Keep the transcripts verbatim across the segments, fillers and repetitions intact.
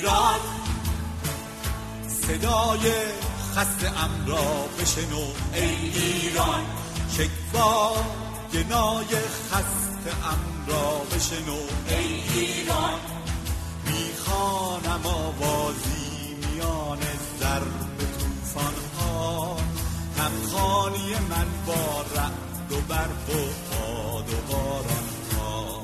ایران، صدای خسته ام را بشنو ای ایران، شکوای گنای خسته ام را بشنو ای ایران. میخوانم آوازی میان ضرب طوفان ها، همخوانی من با رعد و برق و باد و باران ها.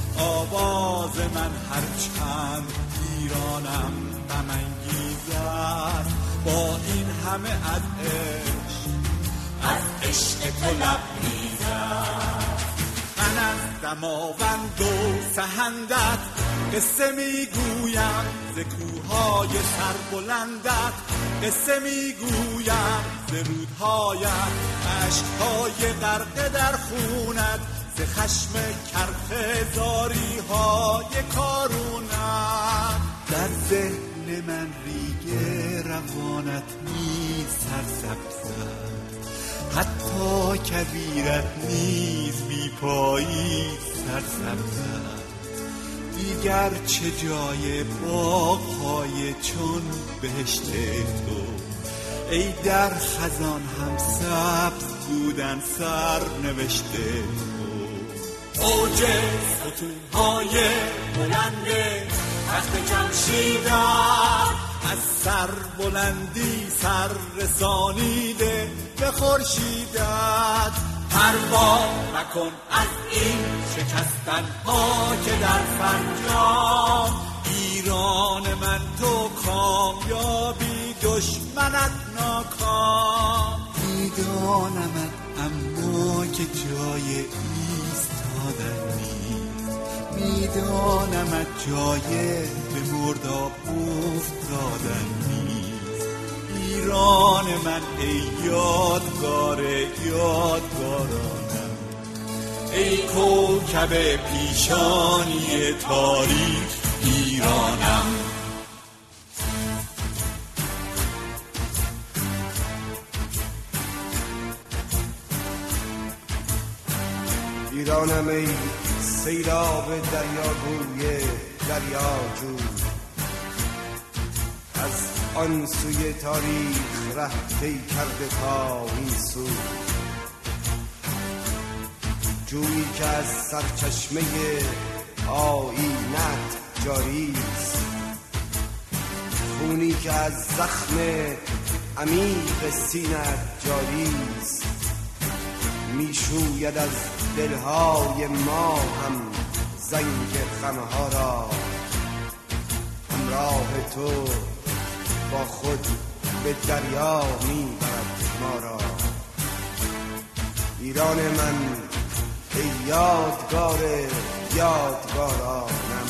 آواز من هرچند ایرانم غم انگیز است، با این همه از عشق از عشق تو لبریز است. من از دماوند و سهندت قصه میگویم، ز کوههای سربلندت قصه میگویم، ز رودهایت عشقهای غرقه در خونت، ز خشم کرخ زاری های کارونت. در ذهن من ریگ روانت نیز سرسبز است، حتی کبیرت نیز بی پایی سرسبز است. دیگر چه جای باغ‌های چون بهشت تو، ای در خزان هم سبز بودن سر نوشته تو. اوج ستون‌های بلند تخت جمشیدت، از سر بلندی سر رسانیده به خورشیدت. پروا مکن از این شکستن ها که در فرجام، ایران من تو کامیابی دشمنت ناکام. میدانمت اما که جای ایستادن نیست، میدانمت جای به مرداب افتادن نیست. ایران من ای یادگار یادگارانم، ای کوکب پیشانی تاریخ ایرانم. ایرانم ای سیلاب دریاگوی دریاجو، از آن سوی تاریخ ره طی کرده تا این سو. جویی که از سرچشمه آیینت جاری است، خونی که از زخم عمیق سینت جاری است. میشوید از دلهای ما هم زنگ غمها را، همراه تو با خود به دریا میبرد ما را. ایران من ای یادگار یادگارانم،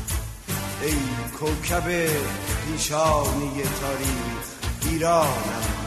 ای کوکب پیشانی تاریخ ایرانم.